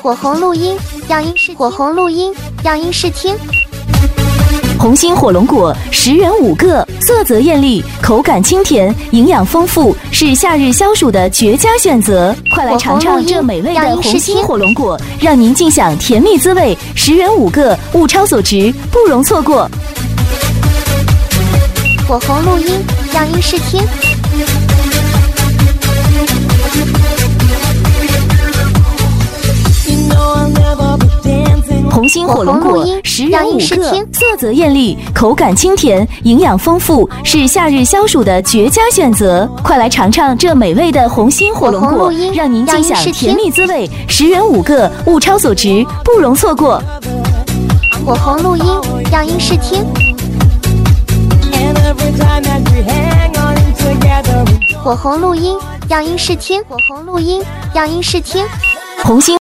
火红录音样音试火红录音样音试听。 红心火龙果10元5个，色泽艳丽，口感清甜，营养丰富，是夏日消暑的绝佳选择。快来尝尝这美味的红心火龙果，让您尽享甜蜜滋味。10元5个，物超所值，不容错过。 火红录音样音试听。 红心火龙果10元5个，色泽艳丽，口感清甜，营养丰富，是夏日消暑的绝佳选择。快来尝尝这美味的红心火龙果，让您尽享甜蜜滋味。10元5个，物超所值，不容错过。 火红录音样音试听。火红录音样音试听。火红录音样音试听。 红心